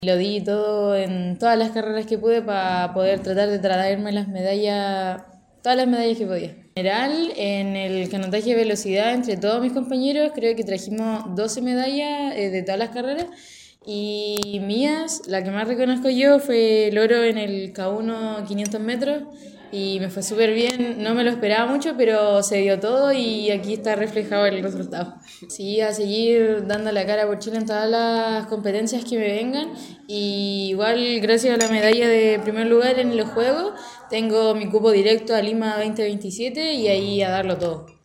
Lo di todo en todas las carreras que pude para poder tratar de traerme las medallas, todas las medallas que podía. En general, en el canotaje de velocidad, entre todos mis compañeros, creo que trajimos 12 medallas de todas las carreras. Y mías, la que más reconozco yo fue el oro en el K1 500 metros. Y me fue súper bien, no me lo esperaba mucho, pero se dio todo y aquí está reflejado el resultado. Sí, a seguir dando la cara por Chile en todas las competencias que me vengan. Y igual, gracias a la medalla de primer lugar en los Juegos, tengo mi cupo directo a Lima 2027 y ahí a darlo todo.